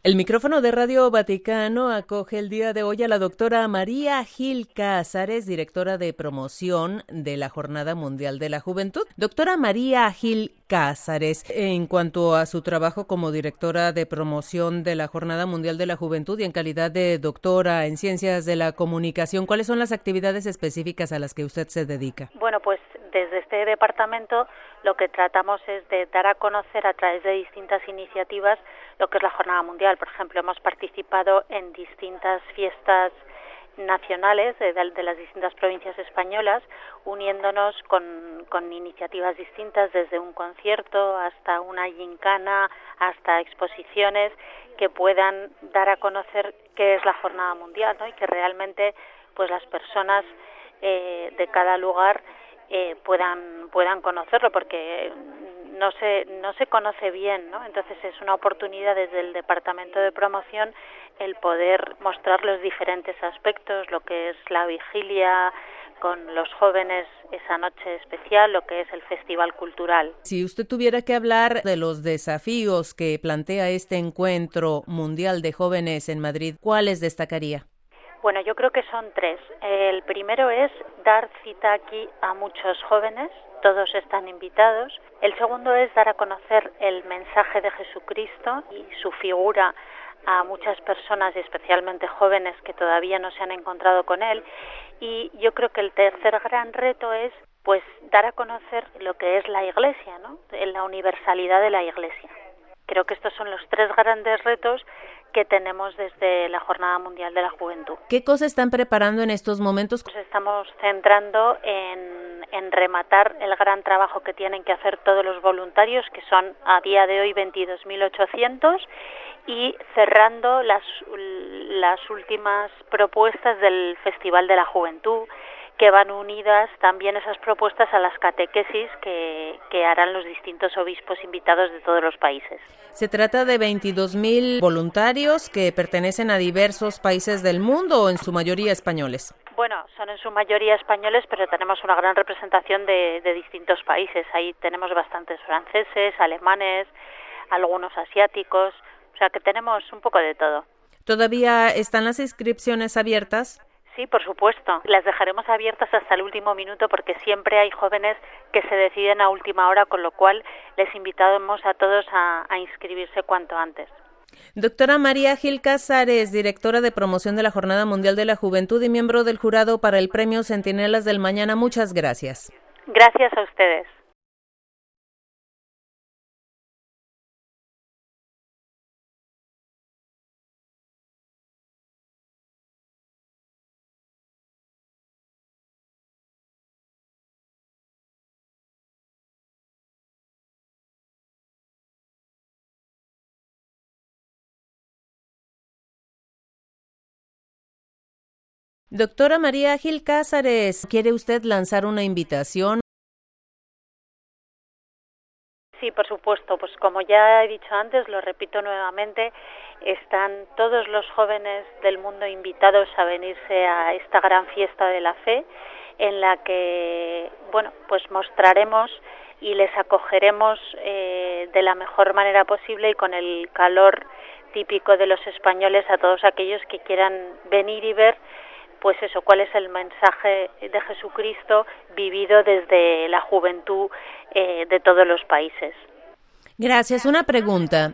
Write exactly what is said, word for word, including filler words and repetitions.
El micrófono de Radio Vaticano acoge el día de hoy a la doctora María Gil Cázares, directora de promoción de la Jornada Mundial de la Juventud. Doctora María Gil Cázares, en cuanto a su trabajo como directora de promoción de la Jornada Mundial de la Juventud y en calidad de doctora en Ciencias de la Comunicación, ¿cuáles son las actividades específicas a las que usted se dedica? Bueno, pues desde este departamento lo que tratamos es de dar a conocer a través de distintas iniciativas lo que es la Jornada Mundial. Por ejemplo, hemos participado en distintas fiestas nacionales de, de las distintas provincias españolas, uniéndonos con, con iniciativas distintas, desde un concierto hasta una gincana, hasta exposiciones que puedan dar a conocer qué es la Jornada Mundial, ¿no? Y que realmente pues las personas eh, de cada lugar eh, puedan puedan conocerlo, porque no se no se conoce bien, ¿no? Entonces es una oportunidad desde el departamento de promoción el poder mostrar los diferentes aspectos, lo que es la vigilia con los jóvenes, esa noche especial, lo que es el festival cultural. Si usted tuviera que hablar de los desafíos que plantea este encuentro mundial de jóvenes en Madrid, ¿cuáles destacaría? Bueno, yo creo que son tres. El primero es dar cita aquí a muchos jóvenes, todos están invitados. El segundo es dar a conocer el mensaje de Jesucristo y su figura a muchas personas, y especialmente jóvenes que todavía no se han encontrado con él. Y yo creo que el tercer gran reto es pues dar a conocer lo que es la Iglesia, ¿no? La universalidad de la Iglesia. Creo que estos son los tres grandes retos que tenemos desde la Jornada Mundial de la Juventud. ¿Qué cosas están preparando en estos momentos? Nos estamos centrando en, en rematar el gran trabajo que tienen que hacer todos los voluntarios, que son a día de hoy veintidós mil ochocientos, y cerrando las, las últimas propuestas del Festival de la Juventud, que van unidas también esas propuestas a las catequesis que, que harán los distintos obispos invitados de todos los países. ¿Se trata de veintidós mil voluntarios que pertenecen a diversos países del mundo o en su mayoría españoles? Bueno, son en su mayoría españoles, pero tenemos una gran representación de, de distintos países. Ahí tenemos bastantes franceses, alemanes, algunos asiáticos, o sea que tenemos un poco de todo. ¿Todavía están las inscripciones abiertas? Sí, por supuesto. Las dejaremos abiertas hasta el último minuto porque siempre hay jóvenes que se deciden a última hora, con lo cual les invitamos a todos a, a inscribirse cuanto antes. Doctora María Gil Cázares, directora de promoción de la Jornada Mundial de la Juventud y miembro del jurado para el Premio Centinelas del Mañana, muchas gracias. Gracias a ustedes. Doctora María Gil Cázares, ¿quiere usted lanzar una invitación? Sí, por supuesto. Pues como ya he dicho antes, lo repito nuevamente, están todos los jóvenes del mundo invitados a venirse a esta gran fiesta de la fe, en la que, bueno, pues mostraremos y les acogeremos eh, de la mejor manera posible y con el calor típico de los españoles a todos aquellos que quieran venir y ver pues eso, cuál es el mensaje de Jesucristo vivido desde la juventud eh, de todos los países. Gracias. Una pregunta.